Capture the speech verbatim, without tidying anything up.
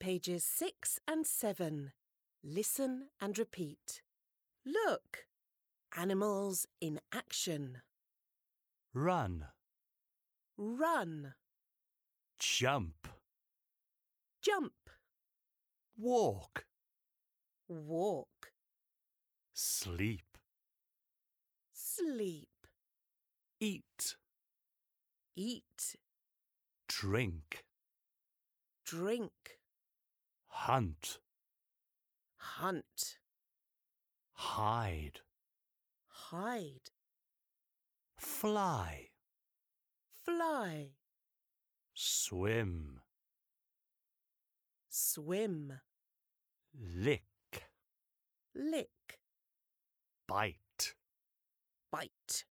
pages six and seven. Listen and repeat. Look! Animals in action. Run, Run. jump, Jump. walk, Walk. sleep, Sleep. eat, Eat. drink, Drink. hunt, Hunt. hide, Hide. fly, Fly. swim, Swim. lick, Lick. bite. Bite.